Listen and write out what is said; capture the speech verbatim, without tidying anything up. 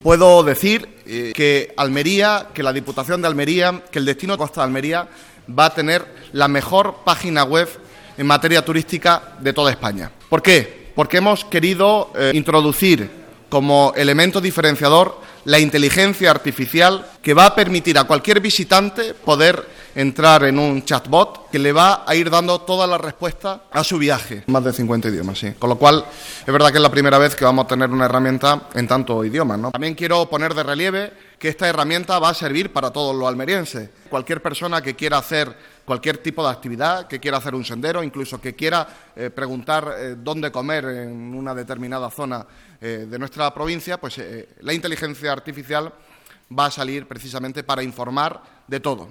Puedo decir eh, que Almería, que la Diputación de Almería, que el destino Costa de Almería va a tener la mejor página web en materia turística de toda España. ¿Por qué? Porque hemos querido eh, introducir como elemento diferenciador la inteligencia artificial que va a permitir a cualquier visitante poder entrar en un chatbot que le va a ir dando todas las respuestas a su viaje. Más de cincuenta idiomas, sí. Con lo cual, es verdad que es la primera vez que vamos a tener una herramienta en tantos idiomas, ¿no? También quiero poner de relieve que esta herramienta va a servir para todos los almerienses. Cualquier persona que quiera hacer cualquier tipo de actividad, que quiera hacer un sendero, incluso que quiera eh, preguntar eh, dónde comer en una determinada zona eh, de nuestra provincia, pues eh, la inteligencia artificial va a salir precisamente para informar de todo.